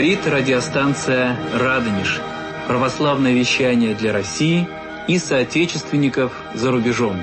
Говорит радиостанция «Радонеж». Православное вещание для России и соотечественников за рубежом.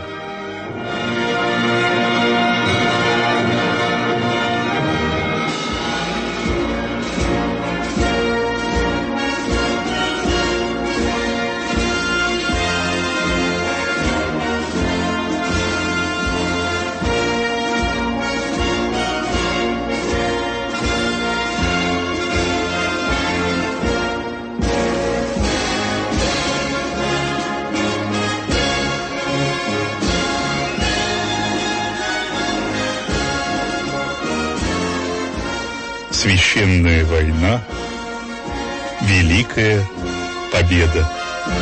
Священная война. Великая победа.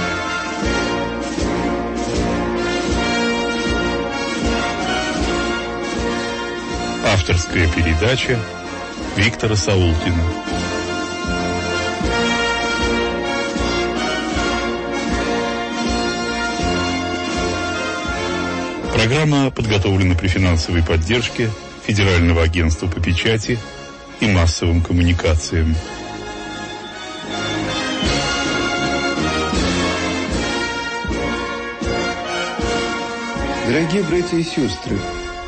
Авторская передача Виктора Саулкина. Программа подготовлена при финансовой поддержке Федерального агентства по печати и массовым коммуникациям. Дорогие братья и сестры,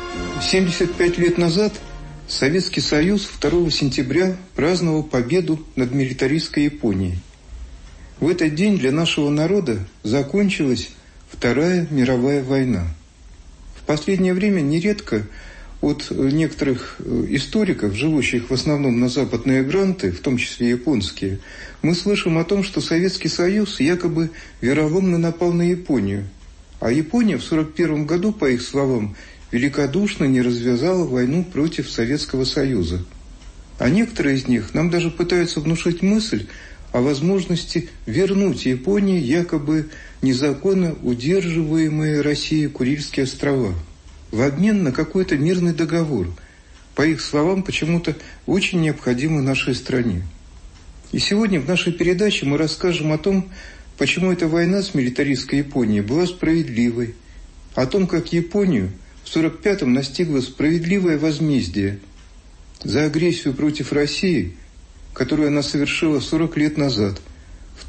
75 лет назад Советский Союз 2 сентября праздновал победу над милитаристской Японией. В этот день для нашего народа закончилась Вторая мировая война. В последнее время нередко от некоторых историков, живущих в основном на западные гранты, в том числе японские, мы слышим о том, что Советский Союз якобы вероломно напал на Японию. А Япония в 1941 году, по их словам, великодушно не развязала войну против Советского Союза. А некоторые из них нам даже пытаются внушить мысль о возможности вернуть Японии якобы незаконно удерживаемые Россией Курильские острова в обмен на какой-то мирный договор, по их словам, почему-то очень необходимый нашей стране. И сегодня в нашей передаче мы расскажем о том, почему эта война с милитаристской Японией была справедливой, о том, как Японию в 1945-м настигло справедливое возмездие за агрессию против России, которую она совершила 40 лет назад, в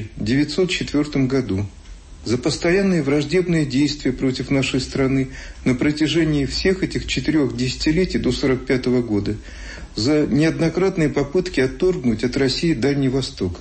1904 году, за постоянные враждебные действия против нашей страны на протяжении всех этих 4 десятилетий до 1945 года, за неоднократные попытки отторгнуть от России Дальний Восток.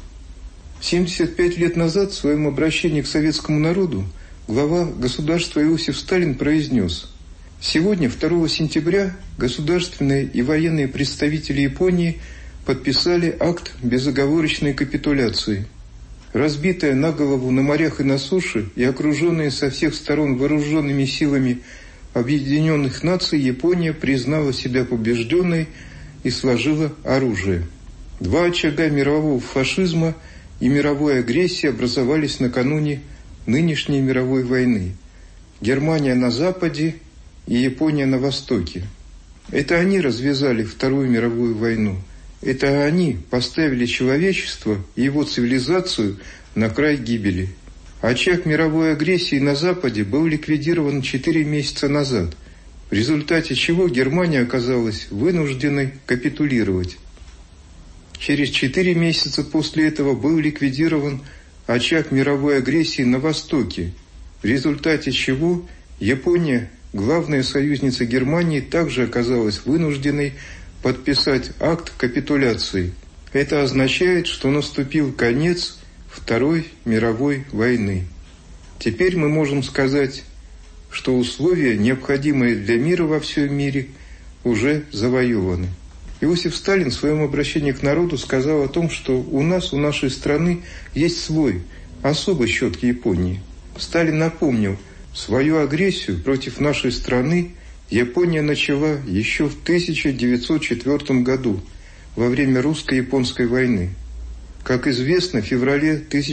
75 лет назад в своем обращении к советскому народу глава государства Иосиф Сталин произнес: «Сегодня, 2 сентября, государственные и военные представители Японии подписали акт безоговорочной капитуляции. Разбитая на голову на морях и на суше и окруженная со всех сторон вооруженными силами Объединенных Наций, Япония признала себя побежденной и сложила оружие. 2 очага мирового фашизма и мировой агрессии образовались накануне нынешней мировой войны. Германия на западе и Япония на востоке. Это они развязали Вторую мировую войну. Это они поставили человечество и его цивилизацию на край гибели. Очаг мировой агрессии на Западе был ликвидирован 4 месяца назад, в результате чего Германия оказалась вынужденной капитулировать. Через 4 месяца после этого был ликвидирован очаг мировой агрессии на Востоке, в результате чего Япония, главная союзница Германии, также оказалась вынужденной подписать акт капитуляции. Это означает, что наступил конец Второй мировой войны. Теперь мы можем сказать, что условия, необходимые для мира во всем мире, уже завоеваны. Иосиф Сталин в своем обращении к народу сказал о том, что у нашей страны есть свой, особый счет к Японии. Сталин напомнил, свою агрессию против нашей страны Япония начала еще в 1904 году, во время русско-японской войны. Как известно, в феврале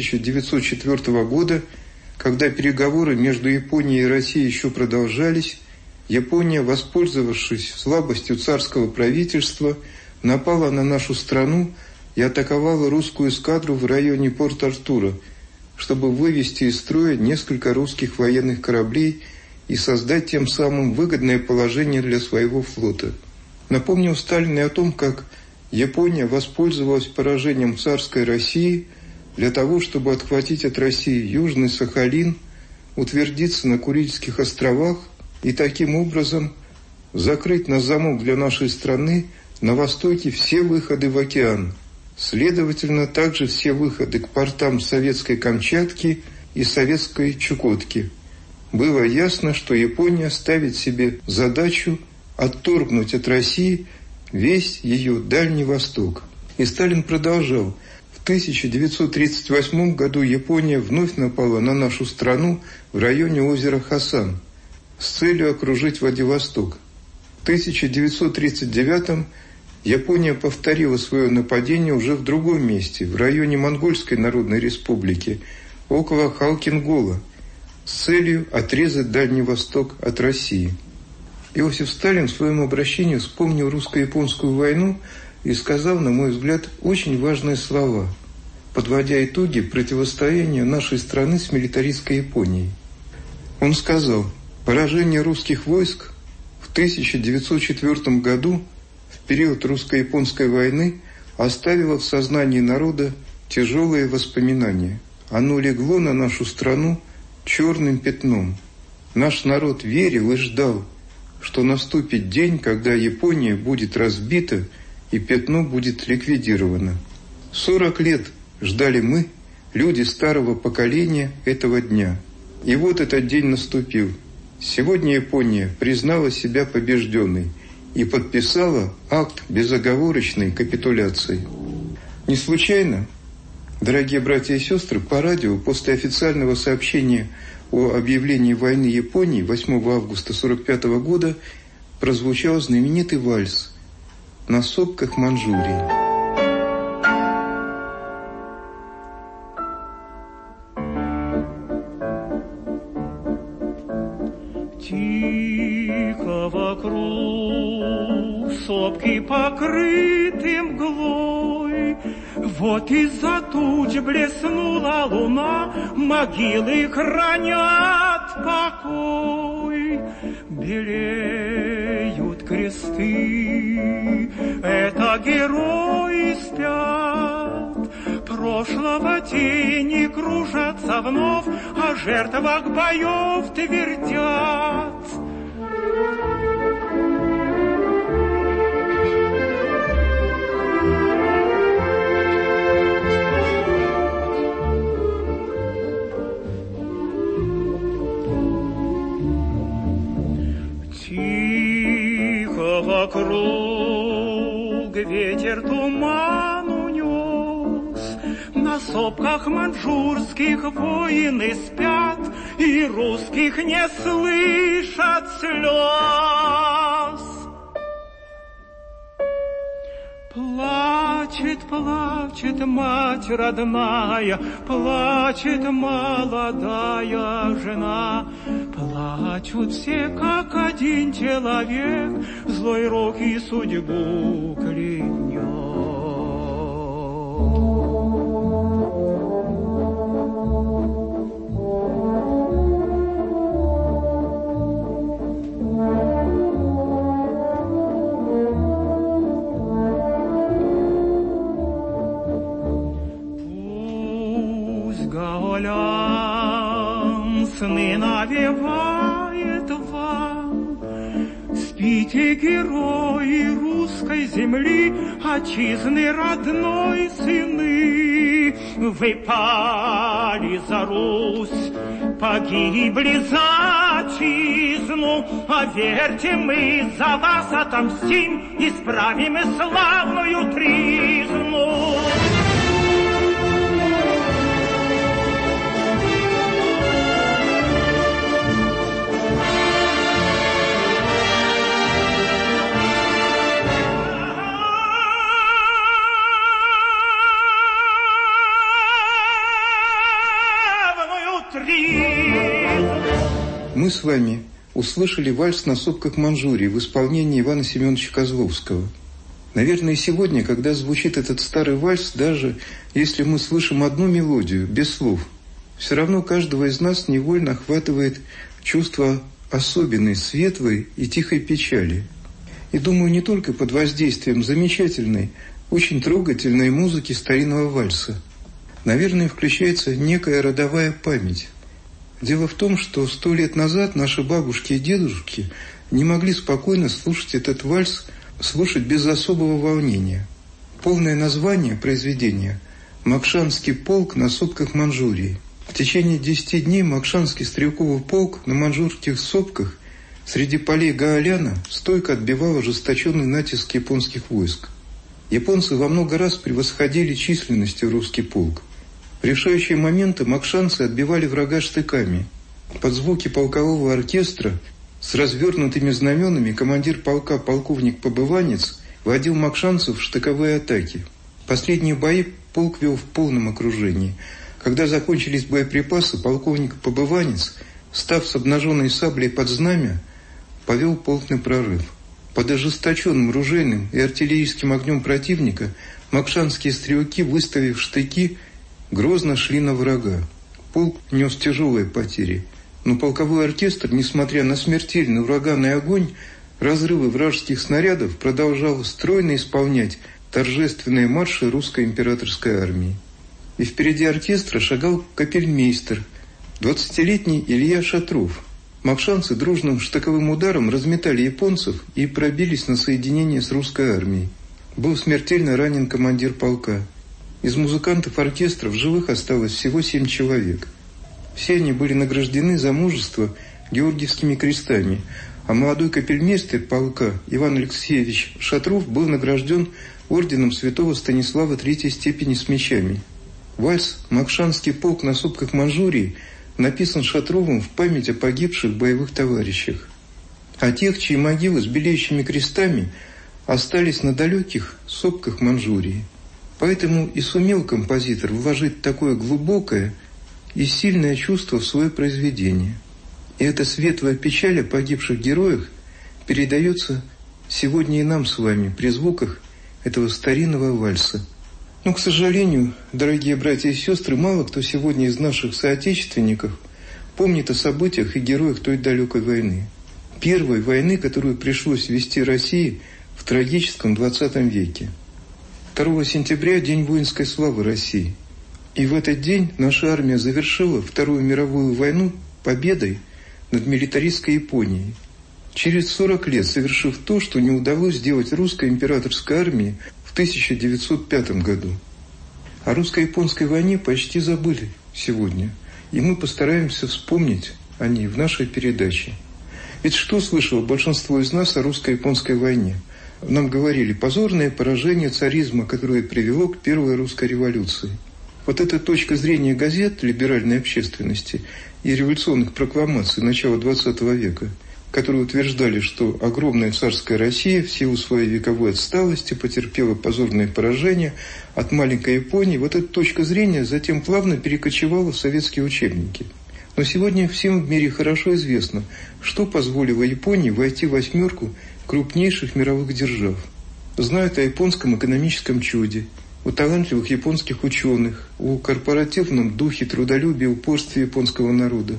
1904 года, когда переговоры между Японией и Россией еще продолжались, Япония, воспользовавшись слабостью царского правительства, напала на нашу страну и атаковала русскую эскадру в районе Порт-Артура, чтобы вывести из строя несколько русских военных кораблей и создать тем самым выгодное положение для своего флота. Напомнил Сталин и о том, как Япония воспользовалась поражением царской России для того, чтобы отхватить от России Южный Сахалин, утвердиться на Курильских островах и таким образом закрыть на замок для нашей страны на востоке все выходы в океан. Следовательно, также все выходы к портам советской Камчатки и советской Чукотки. Было ясно, что Япония ставит себе задачу отторгнуть от России весь ее Дальний Восток. И Сталин продолжал. В 1938 году Япония вновь напала на нашу страну в районе озера Хасан с целью окружить Владивосток. В 1939 Япония повторила свое нападение уже в другом месте, в районе Монгольской Народной Республики, около Халкингола, с целью отрезать Дальний Восток от России. Иосиф Сталин в своем обращении вспомнил русско-японскую войну и сказал, на мой взгляд, очень важные слова, подводя итоги противостояния нашей страны с милитаристской Японией. Он сказал: поражение русских войск в 1904 году, в период русско-японской войны, оставило в сознании народа тяжелые воспоминания. Оно легло на нашу страну черным пятном. Наш народ верил и ждал, что наступит день, когда Япония будет разбита и пятно будет ликвидировано. 40 лет ждали мы, люди старого поколения, этого дня. И вот этот день наступил. Сегодня Япония признала себя побежденной и подписала акт безоговорочной капитуляции. Не случайно, дорогие братья и сестры, по радио после официального сообщения о объявлении войны Японии 8 августа 1945 года прозвучал знаменитый вальс «На сопках Манчжурии». Тихо вокруг сопки покрыты мглой, вот из-за туч блеснула луна, могилы хранят покой. Белеют кресты, это герои спят, прошлого тени кружатся вновь, о жертвах боев твердят. Тихо вокруг ветер туман унес, на сопках манчжурских воины спят, и русских не слышат слез. Плачет, плачет мать родная, плачет молодая жена, плачут все, как один человек, злой рок и судьбу клянет. Сны навевает вам, спите, герои русской земли, отчизны родной сыны. Вы пали за Русь, погибли за отчизну, а верьте, мы за вас отомстим, исправим славную тризну. Мы с вами услышали вальс «На сопках Манчжурии» в исполнении Ивана Семеновича Козловского. Наверное, сегодня, когда звучит этот старый вальс, даже если мы слышим одну мелодию, без слов, все равно каждого из нас невольно охватывает чувство особенной, светлой и тихой печали. И думаю, не только под воздействием замечательной очень трогательной музыки старинного вальса. Наверное, включается некая родовая память. Дело в том, что 100 лет назад наши бабушки и дедушки не могли спокойно слушать этот вальс, слушать без особого волнения. Полное название произведения «Макшанский полк на сопках Манчжурии». В течение 10 дней Макшанский стрелковый полк на манчжурских сопках среди полей Гаоляна стойко отбивал ожесточенный натиск японских войск. Японцы во много раз превосходили численностью русский полк. В решающие моменты макшанцы отбивали врага штыками. Под звуки полкового оркестра с развернутыми знаменами командир полка полковник Побыванец водил макшанцев в штыковые атаки. Последние бои полк вел в полном окружении. Когда закончились боеприпасы, полковник Побыванец, став с обнаженной саблей под знамя, повел полк на прорыв. Под ожесточенным ружейным и артиллерийским огнем противника макшанские стрелки, выставив штыки, грозно шли на врага. Полк нес тяжелые потери, но полковой оркестр, несмотря на смертельный ураганный огонь, разрывы вражеских снарядов, продолжал стройно исполнять торжественные марши русской императорской армии. И впереди оркестра шагал капельмейстер, 20-летний Илья Шатров. Макшанцы дружным штыковым ударом разметали японцев и пробились на соединение с русской армией. Был смертельно ранен командир полка. Из музыкантов оркестра в живых осталось всего 7 человек. Все они были награждены за мужество Георгиевскими крестами, а молодой капельмейстер полка Иван Алексеевич Шатров был награжден орденом святого Станислава 3-й степени с мечами. Вальс «Макшанский полк на сопках Манчжурии» написан Шатровым в память о погибших боевых товарищах, о тех, чьи могилы с белеющими крестами остались на далеких сопках Манчжурии. Поэтому и сумел композитор вложить такое глубокое и сильное чувство в свое произведение. И эта светлая печаль о погибших героях передается сегодня и нам с вами при звуках этого старинного вальса. Но, к сожалению, дорогие братья и сестры, мало кто сегодня из наших соотечественников помнит о событиях и героях той далекой войны. Первой войны, которую пришлось вести России в трагическом 20 веке. 2 сентября – День воинской славы России. И в этот день наша армия завершила Вторую мировую войну победой над милитаристской Японией. Через 40 лет совершив то, что не удалось сделать русской императорской армии в 1905 году. О русско-японской войне почти забыли сегодня, и мы постараемся вспомнить о ней в нашей передаче. Ведь что слышало большинство из нас о русско-японской войне? Нам говорили позорное поражение царизма, которое привело к первой русской революции. Вот эта точка зрения газет либеральной общественности и революционных прокламаций начала XX века, которые утверждали, что огромная царская Россия в силу своей вековой отсталости потерпела позорное поражение от маленькой Японии. Вот эта точка зрения затем плавно перекочевала в советские учебники. Но сегодня всем в мире хорошо известно, что позволило Японии войти в 8 крупнейших мировых держав. Знают о японском экономическом чуде, о талантливых японских ученых, о корпоративном духе трудолюбия и упорстве японского народа,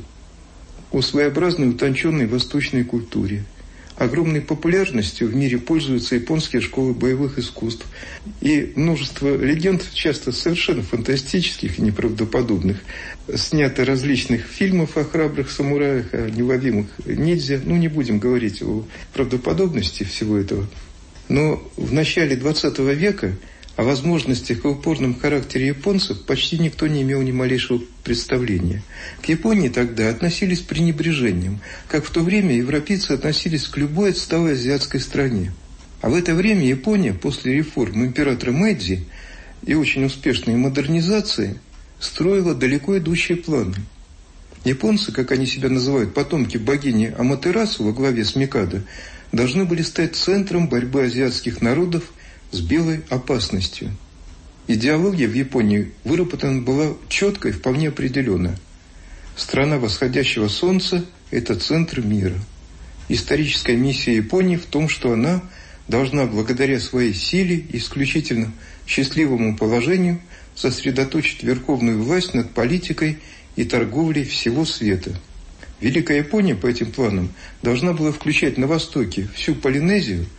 о своеобразной утонченной восточной культуре. Огромной популярностью в мире пользуются японские школы боевых искусств. И множество легенд, часто совершенно фантастических и неправдоподобных, снято различных фильмов о храбрых самураях, о неуловимых ниндзя. Не будем говорить о правдоподобности всего этого. Но в начале 20 века о возможностях и упорном характере японцев почти никто не имел ни малейшего представления. К Японии тогда относились с пренебрежением, как в то время европейцы относились к любой отсталой азиатской стране. А в это время Япония после реформ императора Мэйдзи и очень успешной модернизации строила далеко идущие планы. Японцы, как они себя называют, потомки богини Аматерасу во главе с Микадо, должны были стать центром борьбы азиатских народов с белой опасностью. Идеология в Японии выработана была четко и вполне определенно. Страна восходящего солнца – это центр мира. Историческая миссия Японии в том, что она должна благодаря своей силе и исключительно счастливому положению сосредоточить верховную власть над политикой и торговлей всего света. Великая Япония по этим планам должна была включать на востоке всю Полинезию,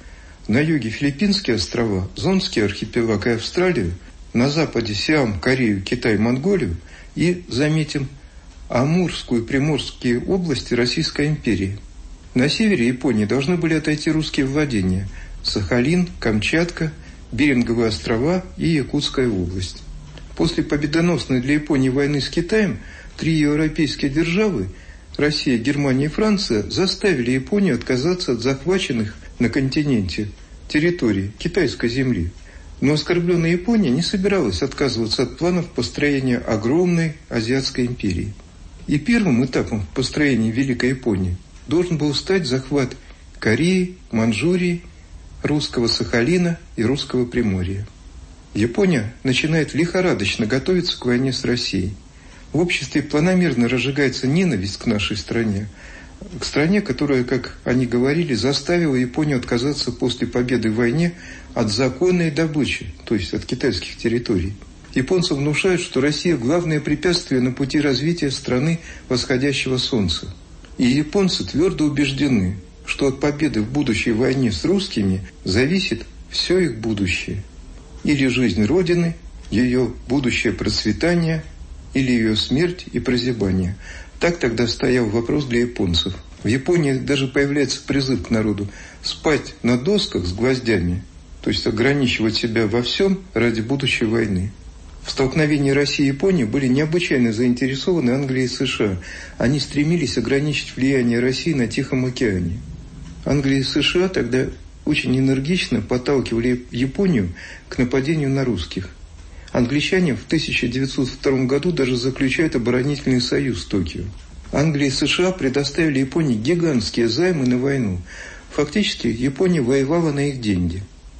На юге Филиппинские острова, Зондский архипелаг и Австралию, на западе Сиам, Корею, Китай, Монголию и, заметим, Амурскую и Приморские области Российской империи. На севере Японии должны были отойти русские владения – Сахалин, Камчатка, Беринговые острова и Якутская область. После победоносной для Японии войны с Китаем 3 европейские державы – Россия, Германия и Франция – заставили Японию отказаться от захваченных на континенте территорий китайской земли. Но оскорбленная Япония не собиралась отказываться от планов построения огромной азиатской империи. И первым этапом в построении Великой Японии должен был стать захват Кореи, Манчжурии, русского Сахалина и русского Приморья. Япония начинает лихорадочно готовиться к войне с Россией. В обществе планомерно разжигается ненависть к нашей стране, к стране, которая, как они говорили, заставила Японию отказаться после победы в войне от законной добычи, то есть от китайских территорий. Японцам внушают, что Россия – главное препятствие на пути развития страны восходящего солнца. И японцы твердо убеждены, что от победы в будущей войне с русскими зависит все их будущее. Или жизнь Родины, ее будущее процветание, или ее смерть и прозябание. Так тогда стоял вопрос для японцев. В Японии даже появляется призыв к народу спать на досках с гвоздями, то есть ограничивать себя во всем ради будущей войны. В столкновении России и Японии были необычайно заинтересованы Англия и США. Они стремились ограничить влияние России на Тихом океане. Англия и США тогда очень энергично подталкивали Японию к нападению на русских. Англичане в 1902 году даже заключают оборонительный союз с Токио. Англия и США предоставили Японии гигантские займы на войну. Фактически Япония воевала на их деньги.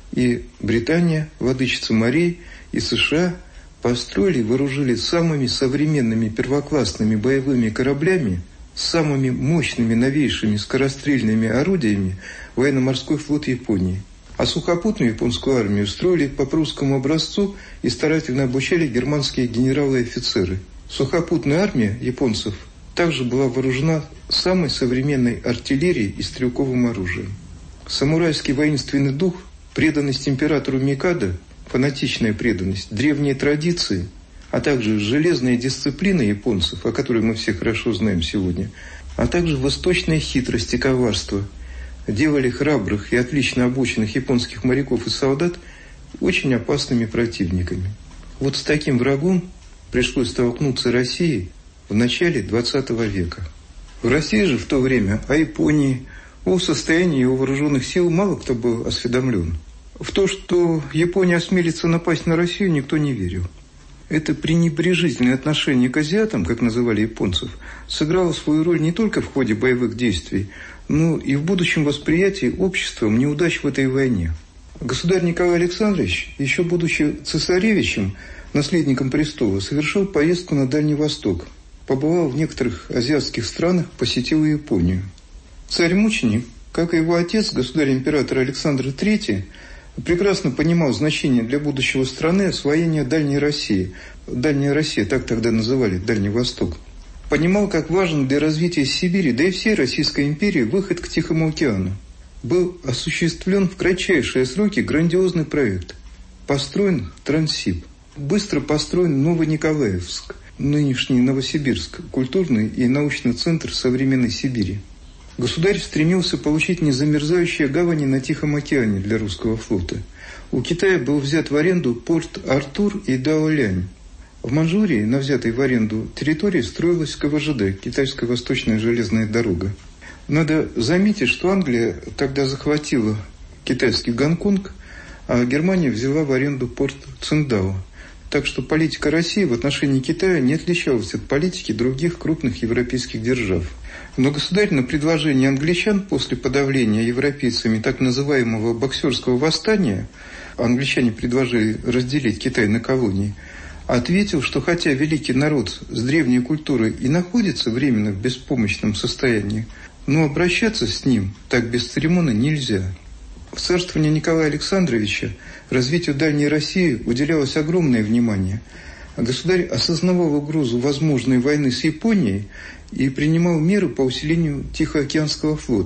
И Британия, владычица морей, и США построили и вооружили самыми современными первоклассными боевыми кораблями, с самыми мощными новейшими скорострельными орудиями военно-морской флот Японии. А сухопутную японскую армию строили по прусскому образцу и старательно обучали германские генералы и офицеры. Сухопутная армия японцев также была вооружена самой современной артиллерией и стрелковым оружием. Самурайский воинственный дух, преданность императору Микадо, фанатичная преданность, древние традиции, а также железная дисциплина японцев, о которой мы все хорошо знаем сегодня, а также восточная хитрость и коварство делали храбрых и отлично обученных японских моряков и солдат очень опасными противниками. Вот с таким врагом пришлось столкнуться России в начале XX века. В России же в то время о Японии, о состоянии его вооруженных сил мало кто был осведомлен. В то, что Япония осмелится напасть на Россию, никто не верил. Это пренебрежительное отношение к азиатам, как называли японцев, сыграло свою роль не только в ходе боевых действий, но и в будущем восприятии обществом неудач в этой войне. Государь Николай Александрович, еще будучи цесаревичем, наследником престола, совершил поездку на Дальний Восток, побывал в некоторых азиатских странах, посетил Японию. Царь-мученик, как и его отец, государь-император Александр III, прекрасно понимал значение для будущего страны освоения Дальней России. Дальняя Россия, так тогда называли, Дальний Восток. Понимал, как важен для развития Сибири, да и всей Российской империи, выход к Тихому океану. Был осуществлен в кратчайшие сроки грандиозный проект. Построен Транссиб. Быстро построен Новониколаевск, нынешний Новосибирск, культурный и научный центр современной Сибири. Государь стремился получить незамерзающие гавани на Тихом океане для русского флота. У Китая был взят в аренду порт Артур и Даолянь. В Манчжурии на взятой в аренду территории строилась КВЖД, Китайская восточная железная дорога. Надо заметить, что Англия тогда захватила китайский Гонконг, а Германия взяла в аренду порт Циндао. Так что политика России в отношении Китая не отличалась от политики других крупных европейских держав. Но государь на предложение англичан после подавления европейцами так называемого боксерского восстания, англичане предложили разделить Китай на колонии, ответил, что хотя великий народ с древней культурой и находится временно в беспомощном состоянии, но обращаться с ним так бесцеремонно нельзя. В царствовании Николая Александровича развитию Дальней России уделялось огромное внимание. Государь осознавал угрозу возможной войны с Японией и принимал меры по усилению Тихоокеанского флота.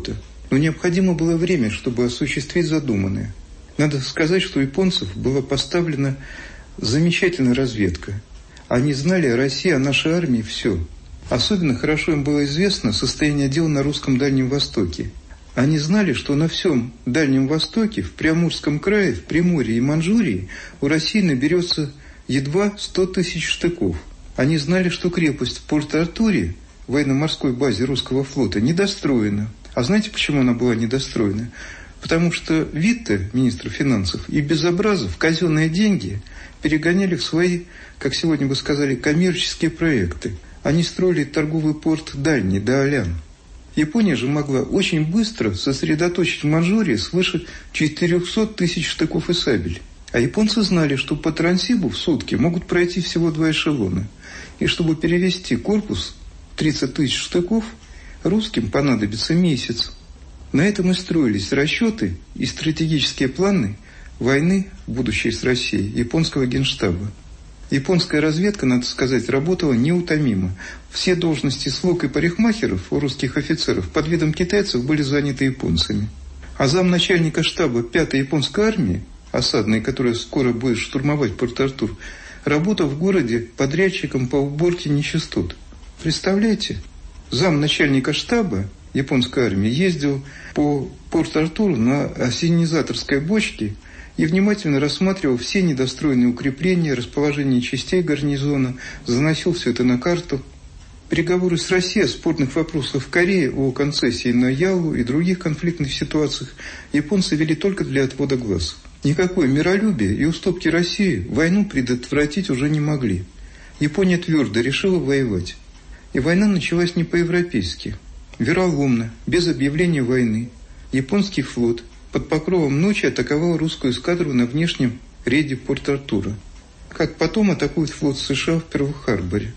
Но необходимо было время, чтобы осуществить задуманное. Надо сказать, что у японцев была поставлена замечательная разведка. Они знали о России, о нашей армии все. Особенно хорошо им было известно состояние дел на русском Дальнем Востоке. Они знали, что на всем Дальнем Востоке, в Приамурском крае, в Приморье и Манчжурии у России наберется едва 100 тысяч штыков. Они знали, что крепость в Порт-Артуре, военно-морской базе русского флота, недостроена. А знаете, почему она была недостроена? Потому что Витте, министр финансов, и Безобразов казенные деньги перегоняли в свои, как сегодня бы сказали, коммерческие проекты. Они строили торговый порт дальний, Даолян. Япония же могла очень быстро сосредоточить в Манчжурии свыше 400 тысяч штыков и сабель. А японцы знали, что по Трансибу в сутки могут пройти всего 2 эшелона. И чтобы перевести корпус 30 тысяч штыков, русским понадобится месяц. На этом и строились расчеты и стратегические планы войны, будущей с Россией, японского генштаба. Японская разведка, надо сказать, работала неутомимо. Все должности слуг и парикмахеров у русских офицеров под видом китайцев были заняты японцами. А замначальника штаба 5-й японской армии, осадной, которая скоро будет штурмовать Порт-Артур, работал в городе подрядчиком по уборке нечистот. Представляете? Замначальника штаба японской армии ездил по Порт-Артуру на ассенизаторской бочке и внимательно рассматривал все недостроенные укрепления, расположение частей гарнизона, заносил все это на карту. Переговоры с Россией о спорных вопросах в Корее, о концессии на Ялу и других конфликтных ситуациях японцы вели только для отвода глаз. Никакое миролюбие и уступки России войну предотвратить уже не могли. Япония твердо решила воевать. И война началась не по-европейски. Вероломно, без объявления войны, японский флот под покровом ночи атаковал русскую эскадру на внешнем рейде Порт-Артура. Как потом атакует флот США в Перл-Харборе.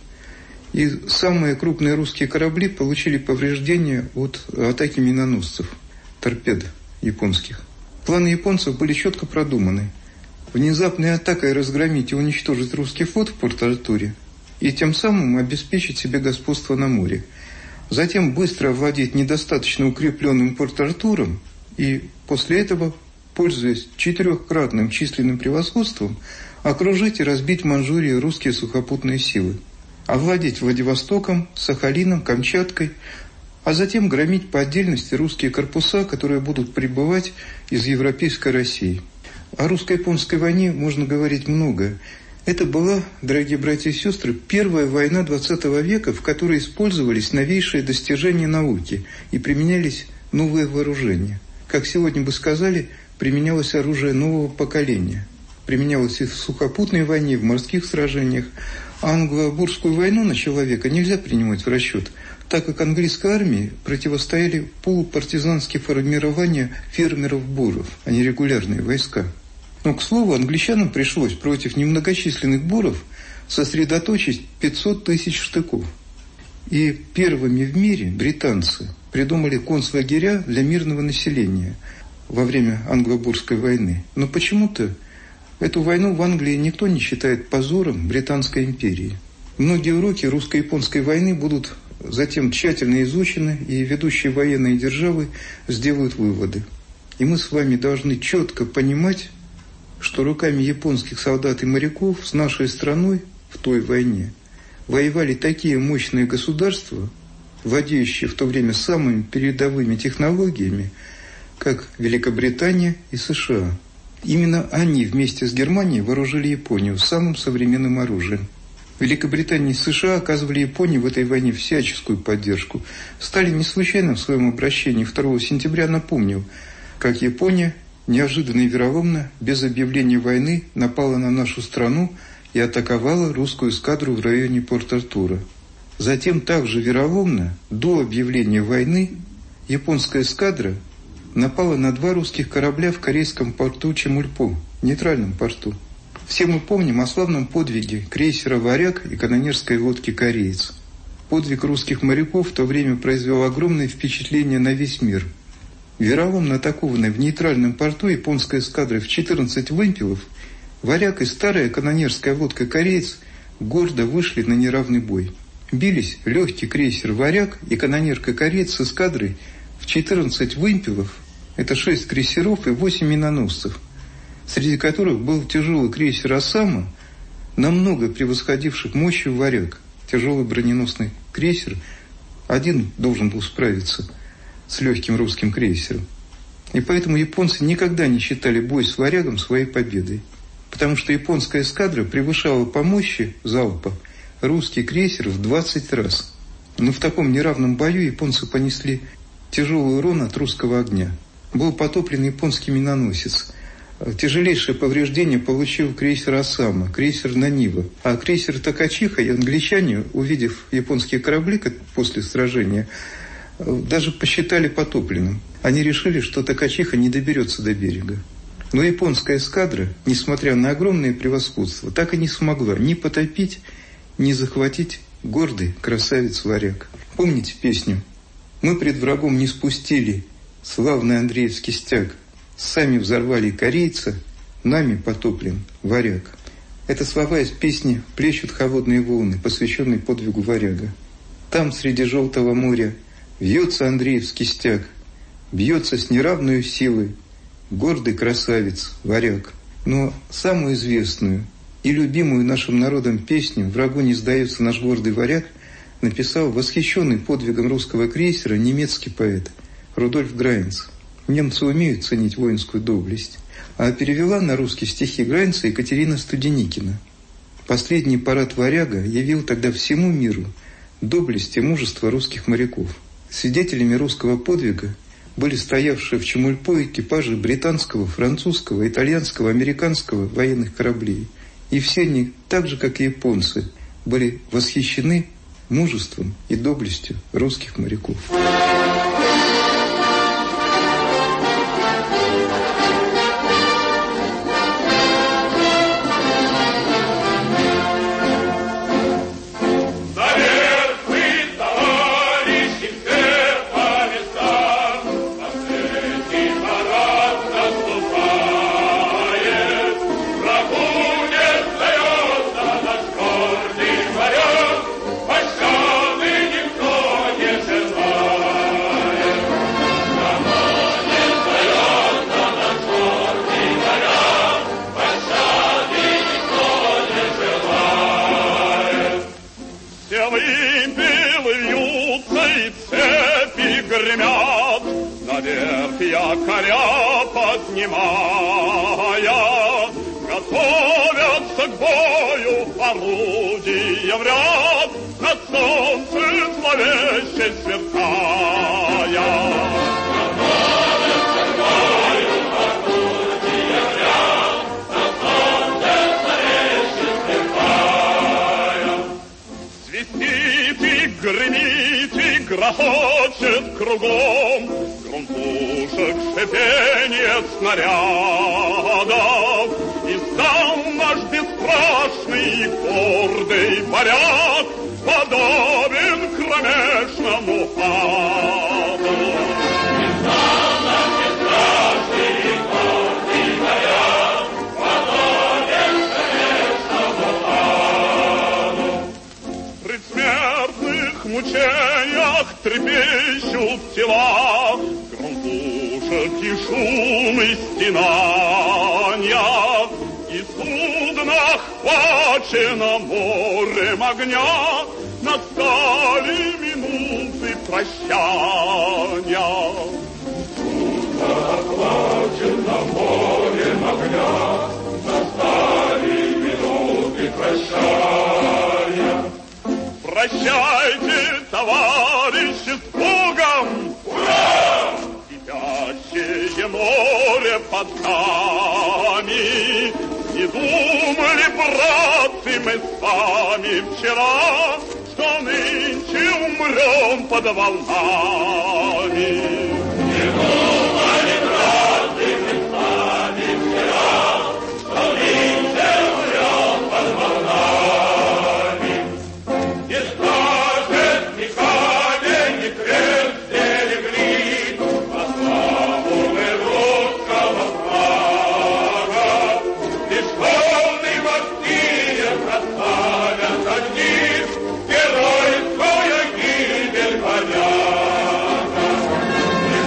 И самые крупные русские корабли получили повреждения от атаки миноносцев, торпед японских. Планы японцев были четко продуманы. Внезапной атакой разгромить и уничтожить русский флот в Порт-Артуре и тем самым обеспечить себе господство на море. Затем быстро овладеть недостаточно укрепленным Порт-Артуром и после этого, пользуясь 4-кратным численным превосходством, окружить и разбить в Манчжурии русские сухопутные силы. Овладеть Владивостоком, Сахалином, Камчаткой, а затем громить по отдельности русские корпуса, которые будут прибывать из европейской России. О русско-японской войне можно говорить много. Это была, дорогие братья и сестры, первая война XX века, в которой использовались новейшие достижения науки и применялись новые вооружения. Как сегодня бы сказали, применялось оружие нового поколения. Применялось и в сухопутной войне, и в морских сражениях. А англо-бурскую войну на человека нельзя принимать в расчет, так как английской армии противостояли полупартизанские формирования фермеров-буров, а не регулярные войска. Но, к слову, англичанам пришлось против немногочисленных буров сосредоточить 500 тысяч штыков. И первыми в мире британцы придумали концлагеря для мирного населения во время англо-бурской войны. Но почему-то эту войну в Англии никто не считает позором Британской империи. Многие уроки русско-японской войны будут затем тщательно изучены, и ведущие военные державы сделают выводы. И мы с вами должны четко понимать, что руками японских солдат и моряков с нашей страной в той войне воевали такие мощные государства, владеющие в то время самыми передовыми технологиями, как Великобритания и США. Именно они вместе с Германией вооружили Японию самым современным оружием. Великобритания и США оказывали Японии в этой войне всяческую поддержку. Сталин не случайно в своем обращении 2 сентября напомнил, как Япония неожиданно и вероломно, без объявления войны, напала на нашу страну и атаковала русскую эскадру в районе Порт-Артура. Затем также вероломно, до объявления войны, японская эскадра напала на 2 русских корабля в корейском порту Чемульпо, нейтральном порту. Все мы помним о славном подвиге крейсера «Варяг» и канонерской лодки «Кореец». Подвиг русских моряков в то время произвел огромное впечатление на весь мир. Вероломно атакованная в нейтральном порту японской эскадрой в 14 вымпелов, «Варяг» и старая канонерская лодка «Кореец» гордо вышли на неравный бой. Бились легкий крейсер «Варяг» и канонерка «Кореец» с эскадрой в 14 вымпелов, это 6 крейсеров и 8 миноносцев, среди которых был тяжелый крейсер «Осама», намного превосходивший мощью «Варяг». Тяжелый броненосный крейсер один должен был справиться с легким русским крейсером. И поэтому японцы никогда не считали бой с «Варягом» своей победой, потому что японская эскадра превышала по мощи залпа русский крейсер в 20 раз. Но в таком неравном бою японцы понесли тяжелый урон от русского огня. Был потоплен японский миноносец. Тяжелейшее повреждение получил крейсер «Осама», крейсер «Нанива». А крейсер «Такачиха» и англичане, увидев японские корабли после сражения, даже посчитали потопленным. Они решили, что «Такачиха» не доберется до берега. Но японская эскадра, несмотря на огромное превосходство, так и не смогла ни потопить, ни захватить гордый красавец-Варяг. Помните песню «Мы пред врагом не спустили славный Андреевский стяг, сами взорвали корейца, нами потоплен Варяг». Это слова из песни «Плещут холодные волны», посвященной подвигу Варяга. Там, среди желтого моря, вьется Андреевский стяг, бьется с неравной силой гордый красавец Варяг. Но самую известную и любимую нашим народом песню «Врагу не сдается наш гордый Варяг» написал восхищенный подвигом русского крейсера немецкий поэт Рудольф Граенц. Немцы умеют ценить воинскую доблесть. А перевела на русский стихи Граенца Екатерина Студеникина. Последний парад «Варяга» явил тогда всему миру доблесть и мужество русских моряков. Свидетелями русского подвига были стоявшие в Чемульпо экипажи британского, французского, итальянского, американского военных кораблей. И все они, так же как и японцы, были восхищены мужеством и доблестью русских моряков. Якоря поднимая, готовятся к бою орудия в ряд, над солнцем зловеще сверкая. Готовятся к бою орудия в ряд, над солнцем зловеще сверкая. Свистит и гремит и грохочет кругом, пушек шипенье снарядов, и стал наш бесстрашный и гордый Варяг подобен кромешному аду. И стал наш бесстрашный и гордый Варяг подобен кромешному аду. В предсмертных мучениях трепещут тела, и шум и стенания, и судно охвачено морем огня, настали минуты прощания. Судно охвачено морем огня, настали минуты прощания. Прощайте, товарищи, с Богом! Ура! Кипящее море под нами. Не думали, братцы, мы с вами вчера, что нынче умрем под волнами. Не думали, братцы, мы с вами вчера, что нынче умрем под волнами. Не скажет ни камень, ни крест, где легли, а славу мы русского флага. Лишь волны морские прославят одни, геройскую гибель понятно.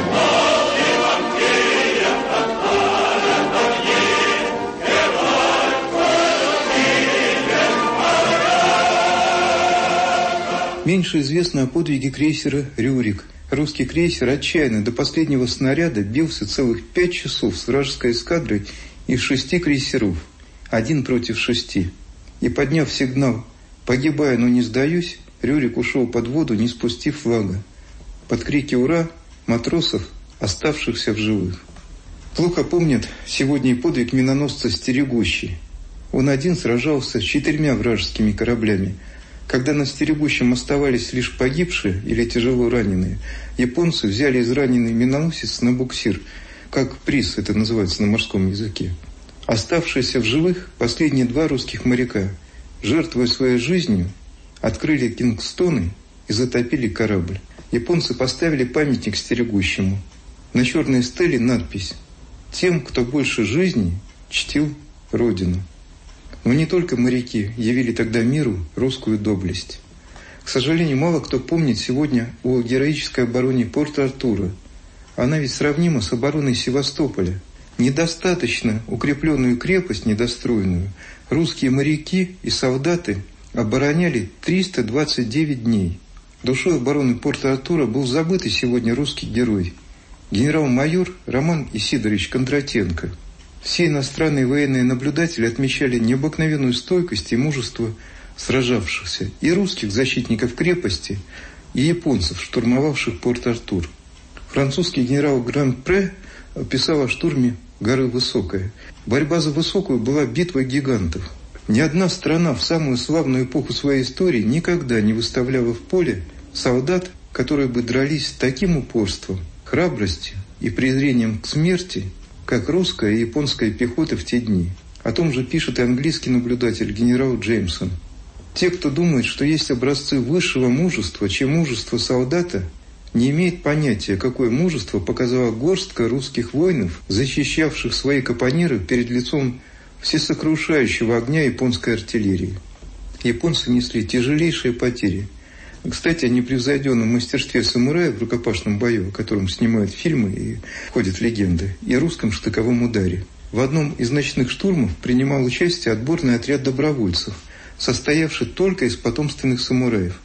Меньше известно о подвиге крейсера «Рюрик». Русский крейсер отчаянно до последнего снаряда бился целых 5 часов с вражеской эскадрой из 6 крейсеров, 1 против 6. И, подняв сигнал «Погибаю, но не сдаюсь», Рюрик ушел под воду, не спустив флага, под крики «Ура!» матросов, оставшихся в живых. Плохо помнят сегодня и подвиг миноносца «Стерегущий». Он один сражался с 4 вражескими кораблями. Когда на «Стерегущем» оставались лишь погибшие или тяжело раненые, японцы взяли израненный миноносец на буксир, как приз это называется на морском языке. Оставшиеся в живых последние 2 русских моряка, жертвуя своей жизнью, открыли Кингстоны и затопили корабль. Японцы поставили памятник «Стерегущему». На черной стеле надпись «Тем, кто больше жизни чтил Родину». Но не только моряки явили тогда миру русскую доблесть. К сожалению, мало кто помнит сегодня о героической обороне Порт-Артура. Она ведь сравнима с обороной Севастополя. Недостаточно укрепленную крепость, недостроенную, русские моряки и солдаты обороняли 329 дней. Душой обороны Порт-Артура был забытый сегодня русский герой, генерал-майор Роман Исидорович Кондратенко. Все иностранные военные наблюдатели отмечали необыкновенную стойкость и мужество сражавшихся и русских защитников крепости, и японцев, штурмовавших Порт-Артур. Французский генерал Гран-Пре писал о штурме горы Высокая. Борьба за Высокую была битвой гигантов. Ни одна страна в самую славную эпоху своей истории никогда не выставляла в поле солдат, которые бы дрались с таким упорством, храбростью и презрением к смерти, как русская и японская пехота в те дни. О том же пишет и английский наблюдатель генерал Джеймсон. Те, кто думает, что есть образцы высшего мужества, чем мужество солдата, не имеет понятия, какое мужество показала горстка русских воинов, защищавших свои капониры перед лицом всесокрушающего огня японской артиллерии. Японцы несли тяжелейшие потери. Кстати, о непревзойденном мастерстве самурая в рукопашном бою, о котором снимают фильмы и ходят легенды, и русском штыковом ударе. В одном из ночных штурмов принимал участие отборный отряд добровольцев, состоявший только из потомственных самураев.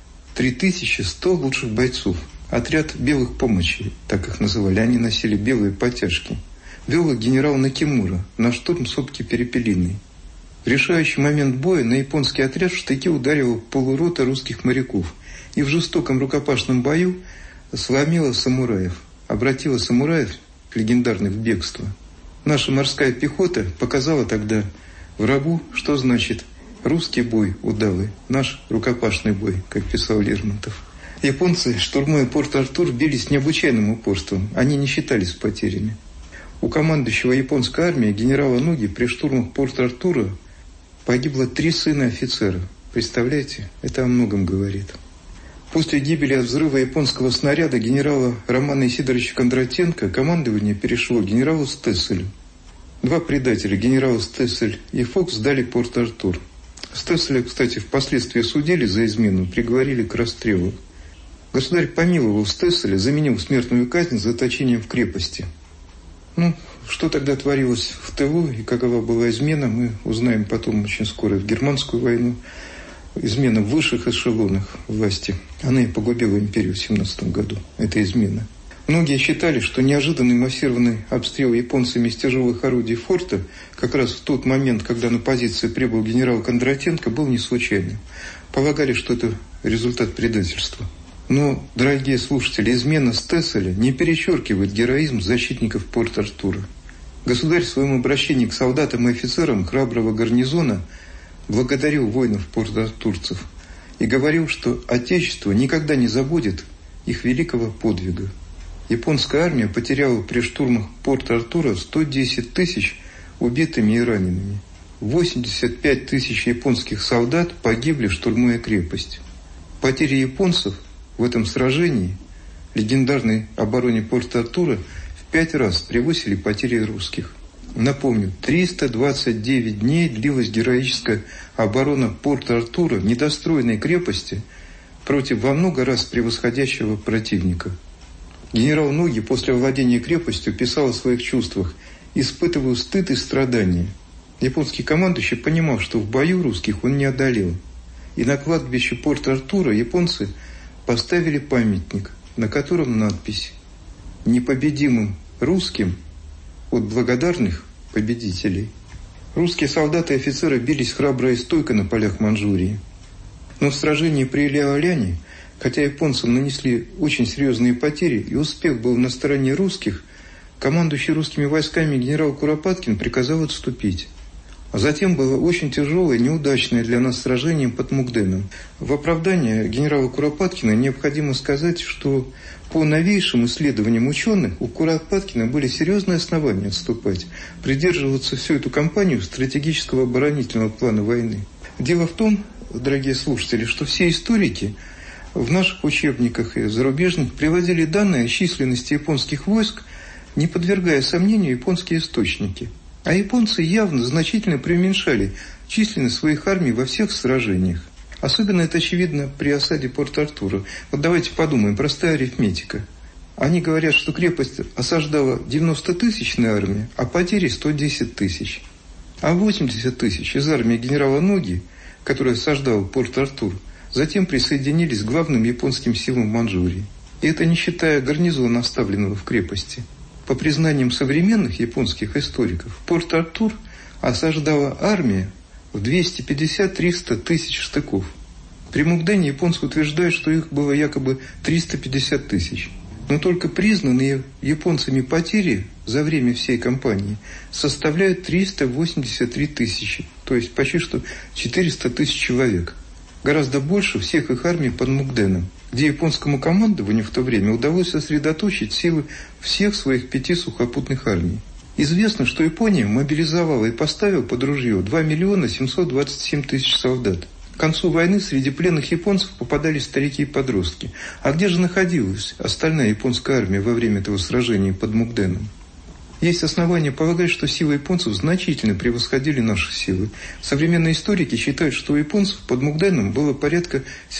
3100 лучших бойцов. Отряд белых помощей, так их называли, они носили белые подтяжки. Вел их генерал Накимура на штурм сопки Перепелиной. В решающий момент боя на японский отряд в штыки ударила полурота русских моряков и в жестоком рукопашном бою сломила самураев, обратила самураев легендарных в бегство. Наша морская пехота показала тогда врагу, что значит русский бой удалый, наш рукопашный бой, как писал Лермонтов. Японцы, штурмуя Порт-Артур, бились с необычайным упорством, они не считались потерями. У командующего японской армии генерала Ноги при штурмах Порт-Артура погибло 3 сына офицера. Представляете? Это о многом говорит. После гибели от взрыва японского снаряда генерала Романа Исидоровича Кондратенко командование перешло генералу Стесселю. 2 предателя, генерал Стессель и Фокс, сдали Порт-Артур. Стесселя, кстати, впоследствии судили за измену, приговорили к расстрелу. Государь помиловал Стесселя, заменил смертную казнь заточением в крепости. Что тогда творилось в тылу и какова была измена, мы узнаем потом очень скоро в Германскую войну. Измена в высших эшелонах власти. Она и погубила империю в 1917 году. Это измена. Многие считали, что неожиданный массированный обстрел японцами из тяжелых орудий форта как раз в тот момент, когда на позиции прибыл генерал Кондратенко, был не случайным. Полагали, что это результат предательства. Но, дорогие слушатели, измена Стесселя не перечеркивает героизм защитников Порт-Артура. Государь в своем обращении к солдатам и офицерам храброго гарнизона благодарил воинов порт-артурцев и говорил, что Отечество никогда не забудет их великого подвига. Японская армия потеряла при штурмах Порт-Артура 110 тысяч убитыми и ранеными. 85 тысяч японских солдат погибли, штурмуя крепость. Потери японцев в этом сражении, легендарной обороне Порт-Артура, в 5 раз превысили потери русских. Напомню, 329 дней длилась героическая оборона Порт-Артура, недостроенной крепости, против во много раз превосходящего противника. Генерал Ноги после овладения крепостью писал о своих чувствах: «Испытываю стыд и страдания». Японский командующий понимал, что в бою русских он не одолел. И на кладбище Порт-Артура японцы поставили памятник, на котором надпись: «Непобедимым русским от благодарных победителей». Русские солдаты и офицеры бились храбро и стойко на полях Манчжурии. Но в сражении при Ляоляне, хотя японцам нанесли очень серьезные потери и успех был на стороне русских, командующий русскими войсками генерал Куропаткин приказал отступить. А затем было очень тяжелое, неудачное для нас сражение под Мукденом. В оправдание генерала Куропаткина необходимо сказать, что по новейшим исследованиям ученых у Куропаткина были серьезные основания отступать, придерживаться всю эту кампанию стратегического оборонительного плана войны. Дело в том, дорогие слушатели, что все историки в наших учебниках и зарубежных приводили данные о численности японских войск, не подвергая сомнению японские источники. А японцы явно значительно преуменьшали численность своих армий во всех сражениях. Особенно это очевидно при осаде Порт-Артура. Вот давайте подумаем, простая арифметика. Они говорят, что крепость осаждала 90-тысячная армия, а потери 110 тысяч. А 80 тысяч из армии генерала Ноги, который осаждал Порт-Артур, затем присоединились к главным японским силам в Манчжурии. И это не считая гарнизона, оставленного в крепости. По признаниям современных японских историков, Порт-Артур осаждала армия в 250-300 тысяч штыков. При Мукдене японцы утверждают, что их было якобы 350 тысяч. Но только признанные японцами потери за время всей кампании составляют 383 тысячи, то есть почти что 400 тысяч человек. Гораздо больше всех их армий под Мукденом, где японскому командованию в то время удалось сосредоточить силы всех своих 5 сухопутных армий. Известно, что Япония мобилизовала и поставила под ружье 2 миллиона 727 тысяч солдат. К концу войны среди пленных японцев попадались старики и подростки. А где же находилась остальная японская армия во время этого сражения под Мукденом? Есть основания полагать, что силы японцев значительно превосходили наши силы. Современные историки считают, что у японцев под Мукденом было порядка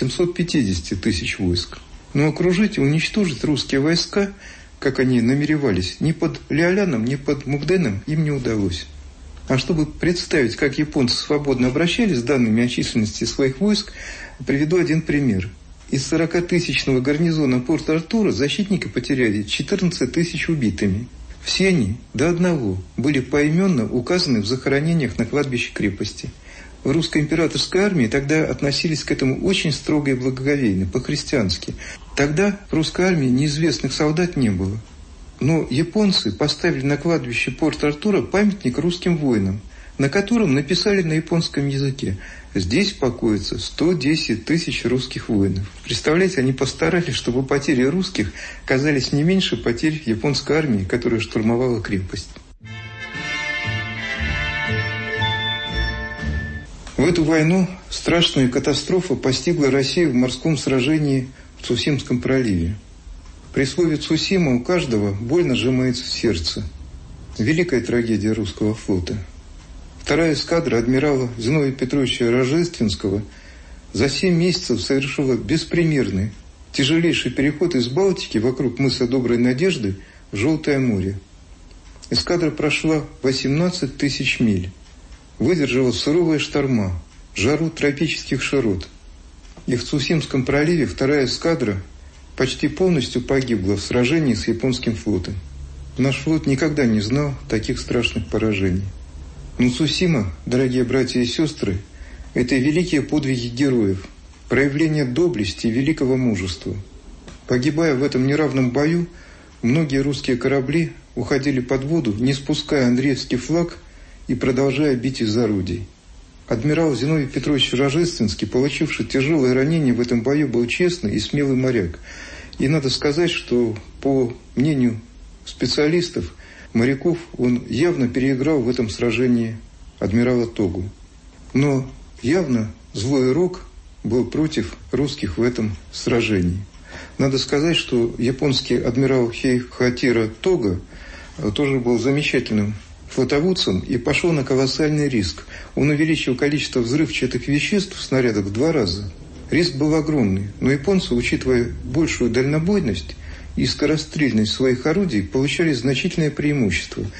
750 тысяч войск. Но окружить и уничтожить русские войска, как они намеревались, ни под Ляоляном, ни под Мукденом им не удалось. А чтобы представить, как японцы свободно обращались с данными о численности своих войск, приведу один пример. Из 40-тысячного гарнизона Порт-Артура защитники потеряли 14 тысяч убитыми. Все они, до одного, были поименно указаны в захоронениях на кладбище крепости. В русской императорской армии тогда относились к этому очень строго и благоговейно, по-христиански. Тогда в русской армии неизвестных солдат не было. Но японцы поставили на кладбище Порт-Артура памятник русским воинам, на котором написали на японском языке: «Здесь покоится 110 тысяч русских воинов». Представляете, они постарались, чтобы потери русских казались не меньше потерь японской армии, которая штурмовала крепость. В эту войну страшная катастрофа постигла Россию в морском сражении в Цусимском проливе. При слове «Цусима» у каждого больно сжимается сердце. Великая трагедия русского флота. Вторая эскадра адмирала Зиновия Петровича Рожественского за 7 месяцев совершила беспримерный, тяжелейший переход из Балтики вокруг мыса Доброй Надежды в Желтое море. Эскадра прошла 18 тысяч миль, выдержала суровые шторма, жару тропических широт. И в Цусимском проливе вторая эскадра почти полностью погибла в сражении с японским флотом. Наш флот никогда не знал таких страшных поражений. Но Цусима, дорогие братья и сестры, это великие подвиги героев, проявление доблести и великого мужества. Погибая в этом неравном бою, многие русские корабли уходили под воду, не спуская Андреевский флаг и продолжая бить из орудий. Адмирал Зиновий Петрович Рожественский, получивший тяжелое ранение в этом бою, был честный и смелый моряк. И надо сказать, что, по мнению специалистов, моряков, он явно переиграл в этом сражении адмирала Тогу. Но явно злой рок был против русских в этом сражении. Надо сказать, что японский адмирал Хейхатира Тога тоже был замечательным флотоводцем и пошел на колоссальный риск. Он увеличил количество взрывчатых веществ в снарядах в 2 раза. Риск был огромный, но японцы, учитывая большую дальнобойность и скорострельность своих орудий, получали значительное преимущество.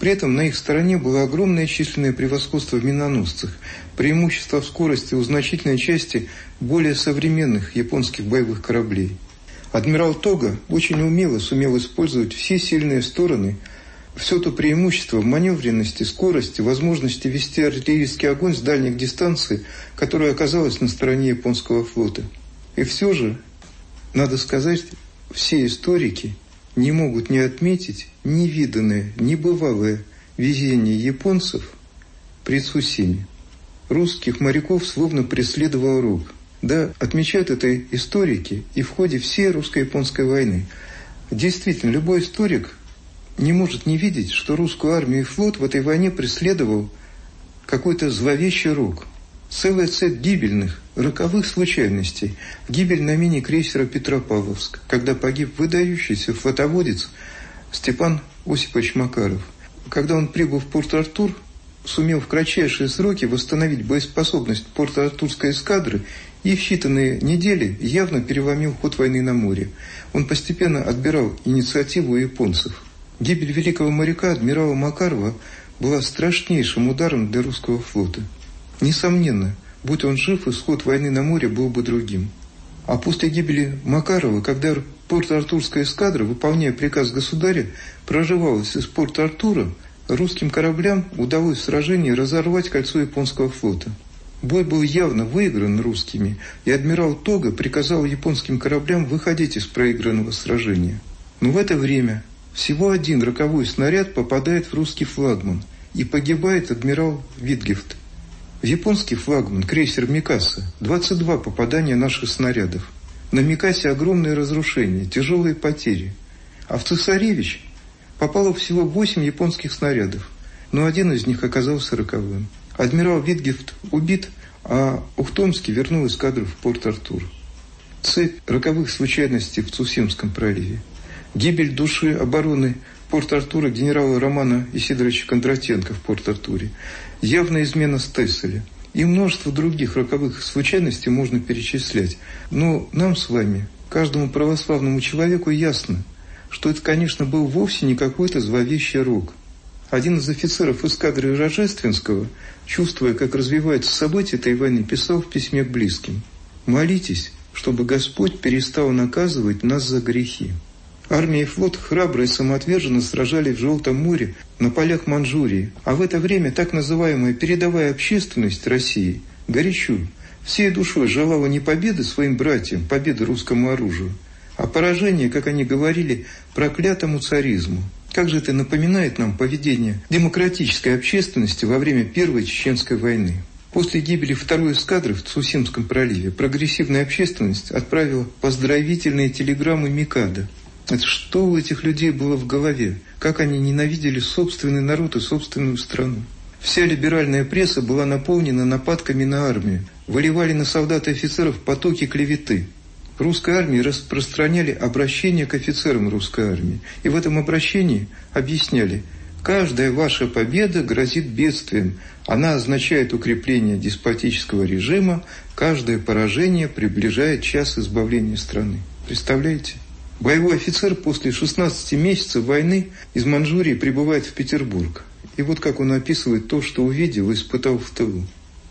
При этом на их стороне было огромное численное превосходство в миноносцах, преимущество в скорости у значительной части более современных японских боевых кораблей. Адмирал Тога очень умело сумел использовать все сильные стороны, все то преимущество в маневренности, скорости, возможности вести артиллерийский огонь с дальних дистанций, которое оказалось на стороне японского флота. И все же, надо сказать, все историки не могут не отметить невиданное, небывалое везение японцев при Цусиме. Русских моряков словно преследовал рок. Да, отмечают это историки и в ходе всей русско-японской войны. Действительно, любой историк не может не видеть, что русскую армию и флот в этой войне преследовал какой-то зловещий рок. Целая цепь гибельных, роковых случайностей. Гибель на мини-крейсера «Петропавловск», когда погиб выдающийся флотоводец Степан Осипович Макаров. Когда он прибыл в Порт-Артур, сумел в кратчайшие сроки восстановить боеспособность Порт-Артурской эскадры и в считанные недели явно переломил ход войны на море. Он постепенно отбирал инициативу у японцев. Гибель великого моряка адмирала Макарова была страшнейшим ударом для русского флота. Несомненно, будь он жив, исход войны на море был бы другим. А после гибели Макарова, когда Порт-Артурская эскадра, выполняя приказ государя, прорывалась из Порт-Артура, русским кораблям удалось в сражении разорвать кольцо японского флота. Бой был явно выигран русскими, и адмирал Тога приказал японским кораблям выходить из проигранного сражения. Но в это время всего один роковой снаряд попадает в русский флагман, и погибает адмирал Витгефт. В японский флагман, крейсер «Микаса», 22 попадания наших снарядов. На «Микасе» огромные разрушения, тяжелые потери. А в «Цесаревич» попало всего 8 японских снарядов, но один из них оказался роковым. Адмирал Витгефт убит, а Ухтомский вернул эскадру в Порт-Артур. Цепь роковых случайностей в Цусимском проливе. Гибель души обороны Порт-Артура генерала Романа Исидоровича Кондратенко в Порт-Артуре. Явная измена Стесселя. И множество других роковых случайностей можно перечислять. Но нам с вами, каждому православному человеку ясно, что это, конечно, был вовсе не какой-то зловещий рок. Один из офицеров эскадры Рожественского, чувствуя, как развиваются события этой войны, писал в письме к близким: «Молитесь, чтобы Господь перестал наказывать нас за грехи». Армия и флот храбро и самоотверженно сражались в Желтом море на полях Манчжурии, а в это время так называемая передовая общественность России горячо, всей душой желала не победы своим братьям, победы русскому оружию, а поражение, как они говорили, проклятому царизму. Как же это напоминает нам поведение демократической общественности во время Первой Чеченской войны. После гибели второй эскадры в Цусимском проливе прогрессивная общественность отправила поздравительные телеграммы Микадо. Это что у этих людей было в голове? Как они ненавидели собственный народ и собственную страну? Вся либеральная пресса была наполнена нападками на армию. Выливали на солдат и офицеров потоки клеветы. В русской армии распространяли обращение к офицерам русской армии. И в этом обращении объясняли: каждая ваша победа грозит бедствием. Она означает укрепление деспотического режима. Каждое поражение приближает час избавления страны. Представляете? Боевой офицер после 16 месяцев войны из Манчжурии прибывает в Петербург. И вот как он описывает то, что увидел и испытал в тылу.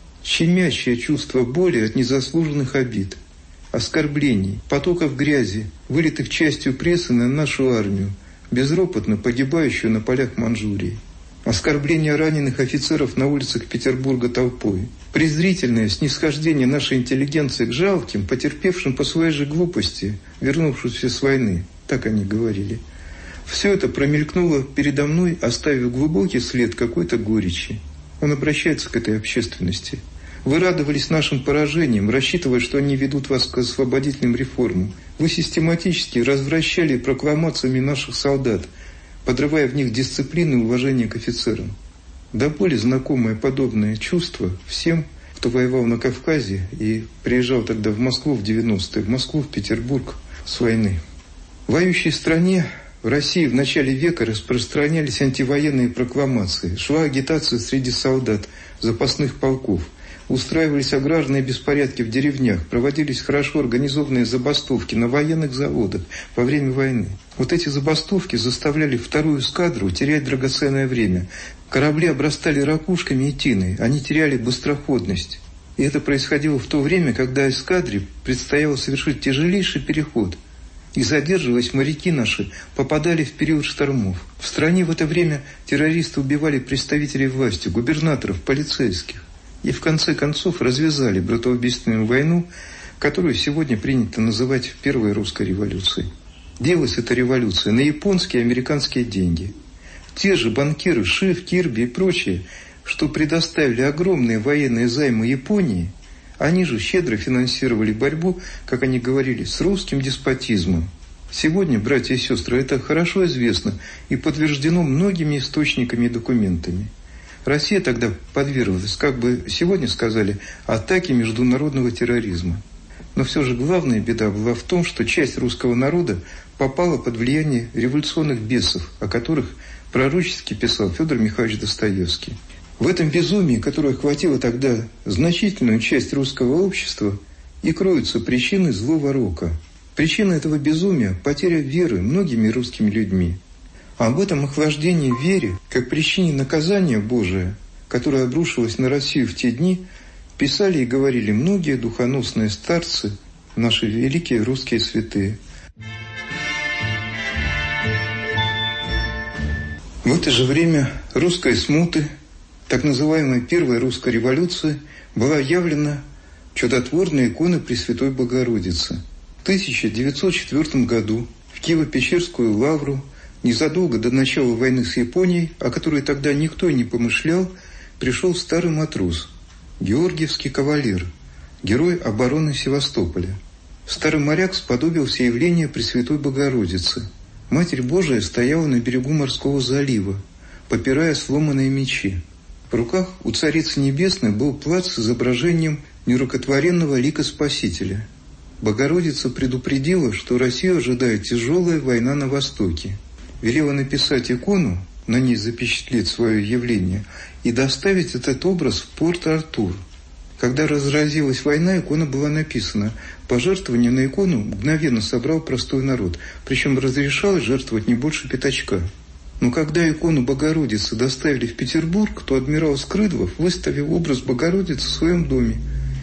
Щемящее чувство боли от незаслуженных обид, оскорблений, потоков грязи, вылитых частью прессы на нашу армию, безропотно погибающую на полях Манчжурии. Оскорбления раненых офицеров на улицах Петербурга толпой. Презрительное снисхождение нашей интеллигенции к жалким, потерпевшим по своей же глупости, вернувшимся с войны. Так они говорили. Все это промелькнуло передо мной, оставив глубокий след какой-то горечи. Он обращается к этой общественности. Вы радовались нашим поражениям, рассчитывая, что они ведут вас к освободительным реформам. Вы систематически развращали прокламациями наших солдат, подрывая в них дисциплину и уважение к офицерам. До боли знакомое подобное чувство всем, кто воевал на Кавказе и приезжал тогда в Москву в 90-е, в Москву, в Петербург с войны. В воюющей стране, в России в начале века распространялись антивоенные прокламации, шла агитация среди солдат запасных полков. Устраивались аграрные беспорядки в деревнях, проводились хорошо организованные забастовки на военных заводах во время войны. Вот эти забастовки заставляли вторую эскадру терять драгоценное время. Корабли обрастали ракушками и тиной, они теряли быстроходность. И это происходило в то время, когда эскадре предстояло совершить тяжелейший переход. И, задерживаясь, моряки наши попадали в период штормов. В стране в это время террористы убивали представителей власти, губернаторов, полицейских. И в конце концов развязали братоубийственную войну, которую сегодня принято называть Первой русской революцией. Делалась эта революция на японские и американские деньги. Те же банкиры Шиф, Кирби и прочие, что предоставили огромные военные займы Японии, они же щедро финансировали борьбу, как они говорили, с русским деспотизмом. Сегодня, братья и сестры, это хорошо известно и подтверждено многими источниками и документами. Россия тогда подверглась, как бы сегодня сказали, атаке международного терроризма. Но все же главная беда была в том, что часть русского народа попала под влияние революционных бесов, о которых пророчески писал Федор Михайлович Достоевский. В этом безумии, которое охватило тогда значительную часть русского общества, и кроются причины злого рока. Причина этого безумия – потеря веры многими русскими людьми. Об этом охлаждении в вере, как причине наказания Божия, которое обрушилось на Россию в те дни, писали и говорили многие духоносные старцы, наши великие русские святые. В это же время русской смуты, так называемой Первой русской революции, была явлена чудотворная икона Пресвятой Богородицы. В 1904 году в Киево-Печерскую лавру незадолго до начала войны с Японией, о которой тогда никто и не помышлял, пришел старый матрос, Георгиевский кавалер, герой обороны Севастополя. Старый моряк сподобился явления Пресвятой Богородицы. Матерь Божия стояла на берегу морского залива, попирая сломанные мечи. В руках у Царицы Небесной был плат с изображением нерукотворенного лика Спасителя. Богородица предупредила, что Россию ожидает тяжелая война на Востоке. Велела написать икону, на ней запечатлеть свое явление, и доставить этот образ в Порт-Артур. Когда разразилась война, икона была написана. Пожертвование на икону мгновенно собрал простой народ, причем разрешалось жертвовать не больше пятачка. Но когда икону Богородицы доставили в Петербург, то адмирал Скрыдлов выставил образ Богородицы в своем доме.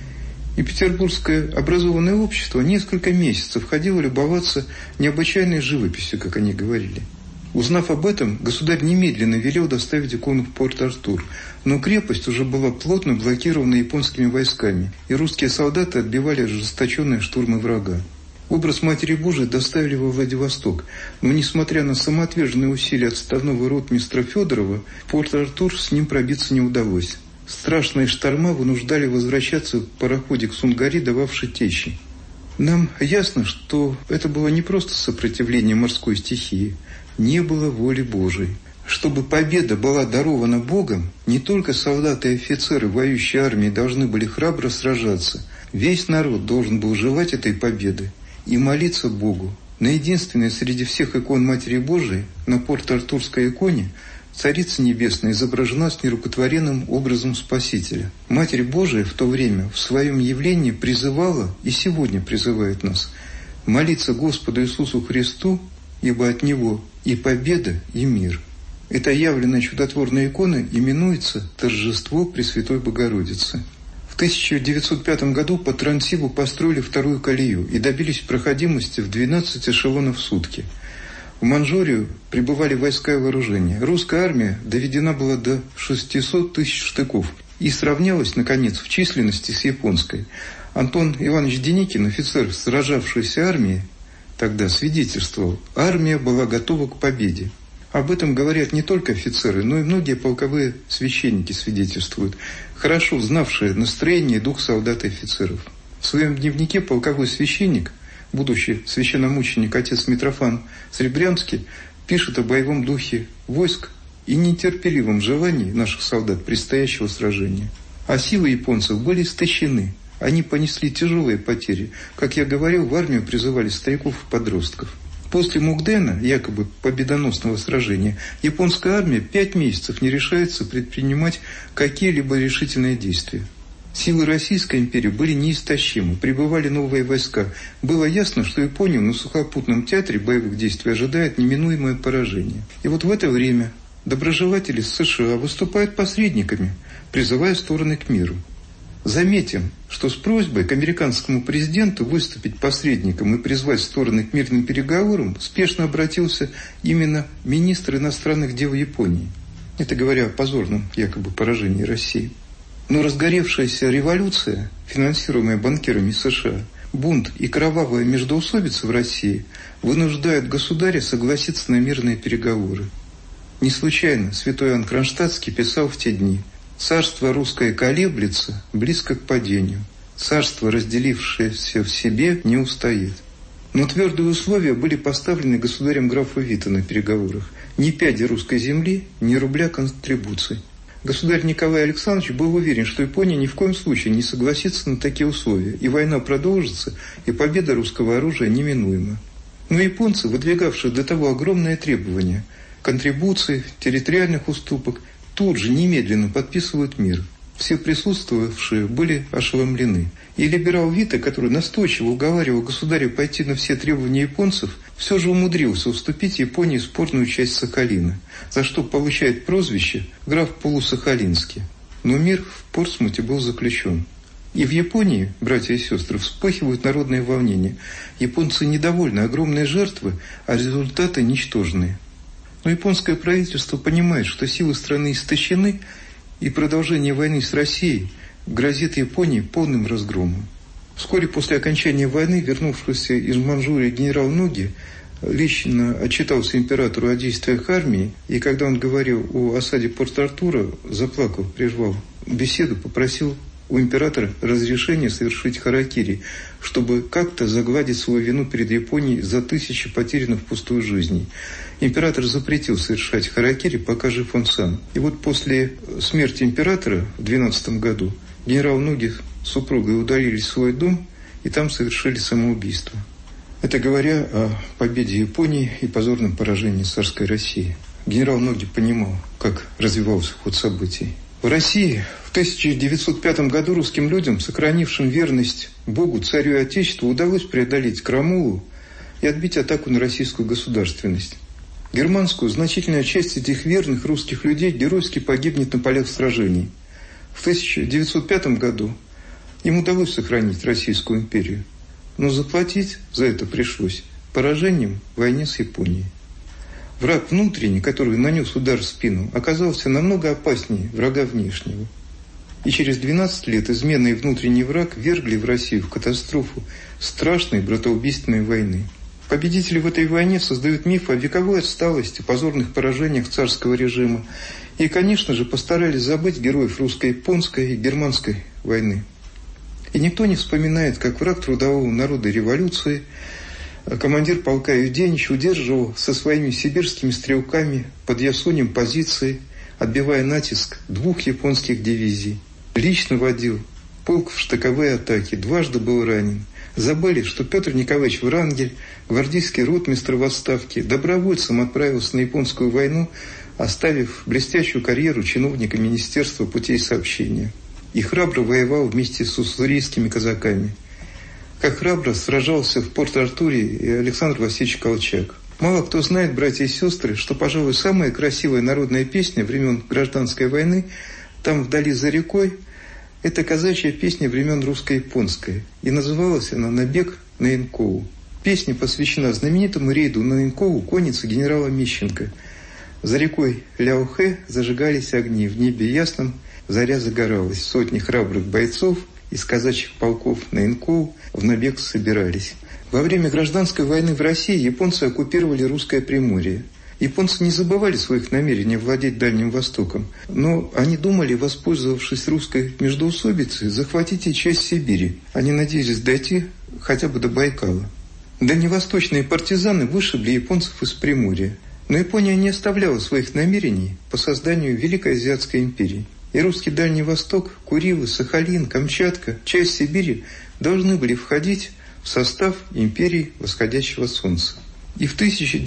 И петербургское образованное общество несколько месяцев ходило любоваться необычайной живописью, как они говорили. Узнав об этом, государь немедленно велел доставить икону в Порт-Артур, но крепость уже была плотно блокирована японскими войсками, и русские солдаты отбивали ожесточенные штурмы врага. Образ Матери Божией доставили во Владивосток, но, несмотря на самоотверженные усилия отставного ротмистра Федорова, в Порт-Артур с ним пробиться не удалось. Страшные шторма вынуждали возвращаться в пароходик Сунгари, дававший течи. Нам ясно, что это было не просто сопротивление морской стихии, не было воли Божией. Чтобы победа была дарована Богом, не только солдаты и офицеры воюющей армии должны были храбро сражаться, весь народ должен был желать этой победы и молиться Богу. На единственной среди всех икон Матери Божией, на Порт-Артурской иконе, Царица Небесная изображена с нерукотворенным образом Спасителя. Матерь Божия в то время в своем явлении призывала и сегодня призывает нас молиться Господу Иисусу Христу, ибо от Него и победа, и мир. Эта явленная чудотворная икона именуется «Торжество Пресвятой Богородицы». В 1905 году по Транссибу построили вторую колею и добились проходимости в 12 эшелонов в сутки. В Манчжурию прибывали войска и вооружения. Русская армия доведена была до 600 тысяч штыков и сравнялась, наконец, в численности с японской. Антон Иванович Деникин, офицер сражавшейся армии, тогда свидетельствовал, армия была готова к победе. Об этом говорят не только офицеры, но и многие полковые священники свидетельствуют, хорошо знавшие настроение и дух солдат и офицеров. В своем дневнике полковой священник, будущий священномученик отец Митрофан Сребрянский, пишет о боевом духе войск и нетерпеливом желании наших солдат предстоящего сражения. А силы японцев были истощены. Они понесли тяжелые потери. Как я говорил, в армию призывали стариков и подростков. После Мукдена, якобы победоносного сражения, японская армия 5 месяцев не решается предпринимать какие-либо решительные действия. Силы Российской империи были неистощимы, прибывали новые войска. Было ясно, что Японию на сухопутном театре боевых действий ожидает неминуемое поражение. И вот в это время доброжелатели США выступают посредниками, призывая стороны к миру. Заметим, что с просьбой к американскому президенту выступить посредником и призвать стороны к мирным переговорам спешно обратился именно министр иностранных дел Японии. Это говоря о позорном якобы поражении России. Но разгоревшаяся революция, финансируемая банкирами США, бунт и кровавая междоусобица в России вынуждают государя согласиться на мирные переговоры. Не случайно святой Иоанн Кронштадтский писал в те дни: «Царство русское колеблется, близко к падению. Царство, разделившееся в себе, не устоит». Но твердые условия были поставлены государем графу Вито на переговорах. Ни пяди русской земли, ни рубля контрибуций. Государь Николай Александрович был уверен, что Япония ни в коем случае не согласится на такие условия, и война продолжится, и победа русского оружия неминуема. Но японцы, выдвигавшие до того огромные требования – контрибуций, территориальных уступок, тут же немедленно подписывают мир. Все присутствовавшие были ошеломлены. И либерал Вито, который настойчиво уговаривал государя пойти на все требования японцев, все же умудрился уступить Японии спорную часть Сахалина, за что получает прозвище «граф Полусахалинский». Но мир в Портсмуте был заключен. И в Японии, братья и сестры, вспыхивают народные волнения. Японцы недовольны, огромные жертвы, а результаты ничтожные. Но японское правительство понимает, что силы страны истощены, и продолжение войны с Россией грозит Японии полным разгромом. Вскоре после окончания войны, вернувшийся из Манчжурии генерал Ноги лично отчитался императору о действиях армии, и когда он говорил о осаде Порт-Артура, заплакал, прервал беседу, попросил у императора разрешения совершить харакири, чтобы как-то загладить свою вину перед Японией за 1000 потерянных впустую жизней. Император запретил совершать харакири, пока жив он сам. И вот после смерти императора в 12 году генерал Ноги с супругой удалились в свой дом и там совершили самоубийство. Это говоря о победе Японии и позорном поражении царской России. Генерал Ноги понимал, как развивался ход событий. В России в 1905 году русским людям, сохранившим верность Богу, царю и Отечеству, удалось преодолеть крамолу и отбить атаку на российскую государственность. Германскую значительная часть этих верных русских людей геройски погибнет на полях сражений. В 1905 году им удалось сохранить Российскую империю, но заплатить за это пришлось поражением в войне с Японией. Враг внутренний, который нанес удар в спину, оказался намного опаснее врага внешнего. И через 12 лет изменный внутренний враг ввергли в Россию в катастрофу страшной братоубийственной войны. Победители в этой войне создают миф о вековой отсталости, позорных поражениях царского режима и, конечно же, постарались забыть героев русско-японской и германской войны. И никто не вспоминает, как враг трудового народа революции, командир полка Юденич удерживал со своими сибирскими стрелками под Ясунем позиции, отбивая натиск 2 японских дивизий. Лично водил полк в штыковые атаки, дважды был ранен. Забыли, что Петр Николаевич Врангель, гвардейский ротмистр в отставке, добровольцем отправился на японскую войну, оставив блестящую карьеру чиновника Министерства путей сообщения. И храбро воевал вместе с уссурийскими казаками. Как храбро сражался в Порт-Артуре и Александр Васильевич Колчак. Мало кто знает, братья и сестры, что, пожалуй, самая красивая народная песня времен Гражданской войны «Там вдали за рекой» – это казачья песня времен русско-японской. И называлась она «Набег на Янкову». Песня посвящена знаменитому рейду на Янкову конницы генерала Мищенко. За рекой Ляохэ зажигались огни, в небе ясном заря загоралась. Сотни храбрых бойцов из казачьих полков на Янкову в набег собирались. Во время гражданской войны в России японцы оккупировали русское Приморье. Японцы не забывали своих намерений владеть Дальним Востоком, но они думали, воспользовавшись русской междоусобицей, захватить и часть Сибири. Они надеялись дойти хотя бы до Байкала. Дальневосточные партизаны вышибли японцев из Приморья. Но Япония не оставляла своих намерений по созданию Великой Азиатской империи. И русский Дальний Восток, Курилы, Сахалин, Камчатка, часть Сибири должны были входить в состав империи восходящего солнца. И в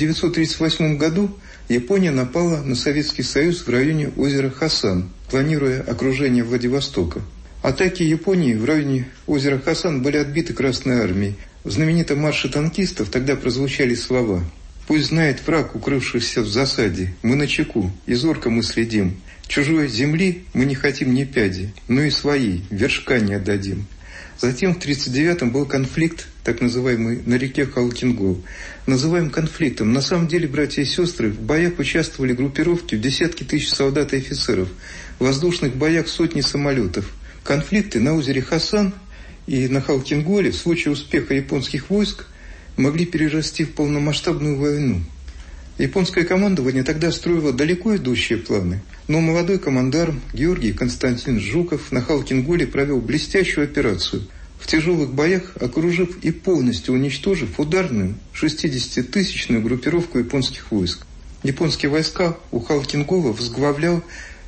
1938 году Япония напала на Советский Союз в районе озера Хасан, планируя окружение Владивостока. Атаки Японии в районе озера Хасан были отбиты Красной армией. В знаменитом марше танкистов тогда прозвучали слова: «Пусть знает враг, укрывшийся в засаде, мы начеку, и зорко мы следим. Чужой земли мы не хотим ни пяди, но и своей вершка не отдадим». Затем в 1939-м был конфликт, так называемый, на реке Халкингол. Называем конфликтом. На самом деле, братья и сестры, в боях участвовали группировки в десятки тысяч солдат и офицеров. В воздушных боях сотни самолетов. Конфликты на озере Хасан и на Халкинголе в случае успеха японских войск могли перерасти в полномасштабную войну. Японское командование тогда строило далеко идущие планы, но молодой командарм Георгий Константин Жуков на Халкинголе провел блестящую операцию, в тяжелых боях окружив и полностью уничтожив ударную 60-тысячную группировку японских войск. Японские войска у Халкингола возглавлял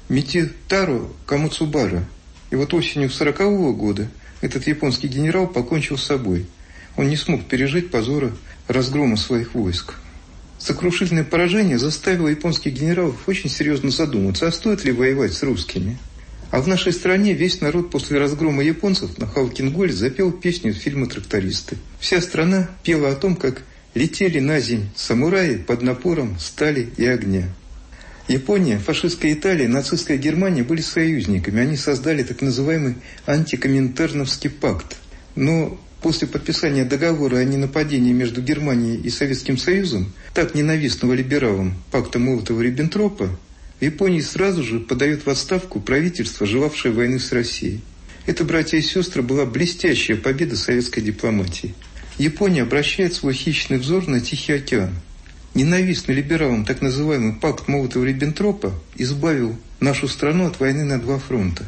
Мититаро Камацубара. И вот осенью 1940 года этот японский генерал покончил с собой. Он не смог пережить позора разгрома своих войск. Сокрушительное поражение заставило японских генералов очень серьезно задуматься, а стоит ли воевать с русскими. А в нашей стране весь народ после разгрома японцев на Халкинголе запел песню из фильма «Трактористы». Вся страна пела о том, как летели на земь самураи под напором стали и огня. Япония, фашистская Италия, нацистская Германия были союзниками. Они создали так называемый антикоминтерновский пакт. Но после подписания договора о ненападении между Германией и Советским Союзом, так ненавистного либералам пакта Молотова-Риббентропа, в Японии сразу же подает в отставку правительство, желавшее войны с Россией. Это, братья и сестры, была блестящая победа советской дипломатии. Япония обращает свой хищный взор на Тихий океан. Ненавистный либералам так называемый пакт Молотова-Риббентропа избавил нашу страну от войны на два фронта.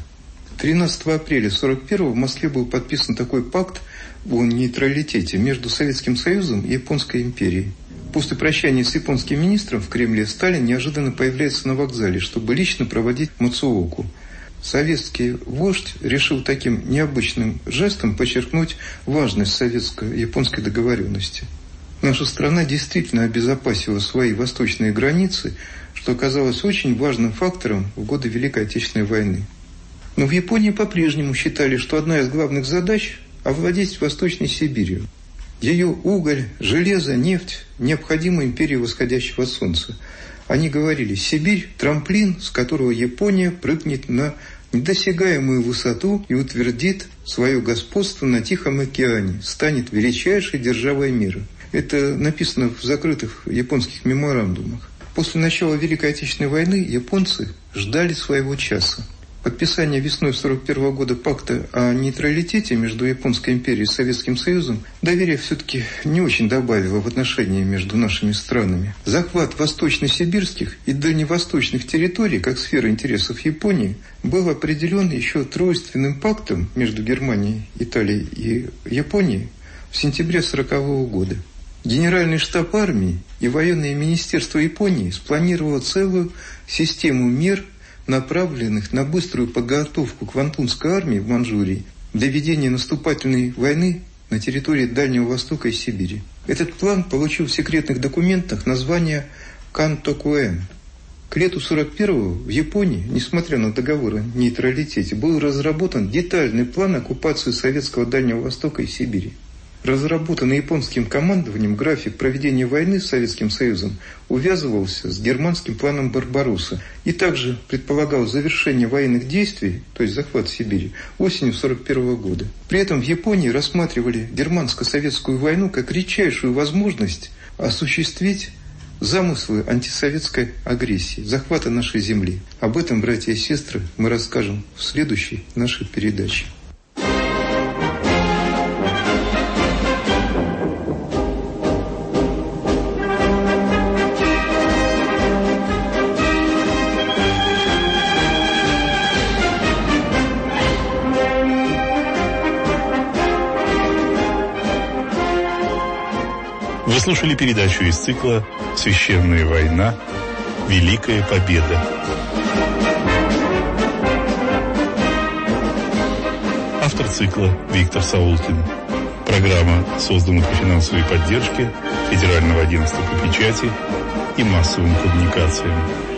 13 апреля 1941 в Москве был подписан такой пакт о нейтралитете между Советским Союзом и Японской империей. После прощания с японским министром в Кремле Сталин неожиданно появляется на вокзале, чтобы лично проводить Мацуоку. Советский вождь решил таким необычным жестом подчеркнуть важность советско-японской договоренности. Наша страна действительно обезопасила свои восточные границы, что оказалось очень важным фактором в годы Великой Отечественной войны. Но в Японии по-прежнему считали, что одна из главных задач – овладеть Восточной Сибирью. Ее уголь, железо, нефть необходимы империи восходящего солнца. Они говорили: Сибирь – трамплин, с которого Япония прыгнет на недосягаемую высоту и утвердит свое господство на Тихом океане, станет величайшей державой мира. Это написано в закрытых японских меморандумах. После начала Великой Отечественной войны японцы ждали своего часа. Подписание весной 1941 года пакта о нейтралитете между Японской империей и Советским Союзом доверия все-таки не очень добавило в отношения между нашими странами. Захват восточно-сибирских и дальневосточных территорий, как сфера интересов Японии, был определен еще тройственным пактом между Германией, Италией и Японией в сентябре 1940 года. Генеральный штаб армии и военное министерство Японии спланировало целую систему мер, направленных на быструю подготовку Квантунской армии в Манчжурии для ведения наступательной войны на территории Дальнего Востока и Сибири. Этот план получил в секретных документах название «Кантокуэн». К лету 1941-го в Японии, несмотря на договор о нейтралитете, был разработан детальный план оккупации советского Дальнего Востока и Сибири. Разработанный японским командованием график проведения войны с Советским Союзом увязывался с германским планом «Барбаросса» и также предполагал завершение военных действий, то есть захват Сибири, осенью 1941 года. При этом в Японии рассматривали германско-советскую войну как редчайшую возможность осуществить замыслы антисоветской агрессии, захвата нашей земли. Об этом, братья и сестры, мы расскажем в следующей нашей передаче. Вы слушали передачу из цикла «Священная война. Великая победа». Автор цикла Виктор Саулкин. Программа создана по финансовой поддержке Федерального агентства по печати и массовым коммуникациям.